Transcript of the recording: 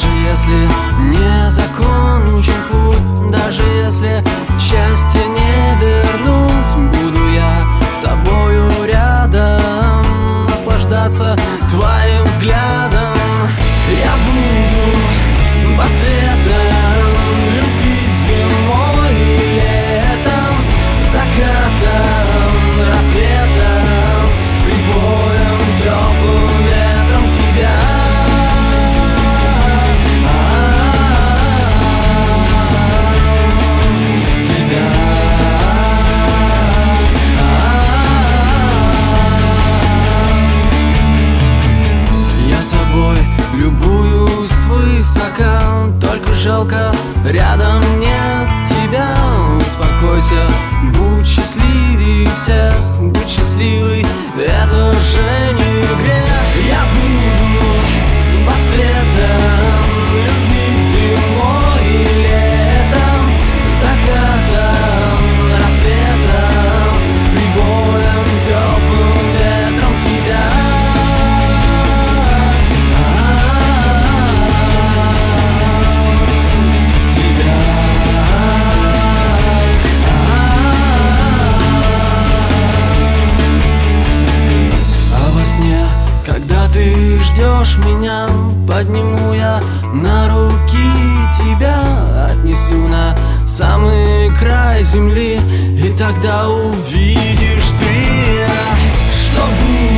если не закончен путь, даже если счастье не вернуть, буду я с тобою рядом, наслаждаться твоим взглядом. Я буду под светом, любить зимой и летом, закатом, рассветом, прибоем, теплым ветром тебя. Любуюсь свысока, только жалко, рядом нет тебя. Успокойся, будь счастливей всех, будь счастливой, это же не грех. Я буду под светом, любить зимой и летом, закатом, рассветом, прибоем, теплым ветром тебя. Когда ты ждешь меня, подниму я на руки тебя, отнесу на самый край земли, и тогда увидишь ты, что будет.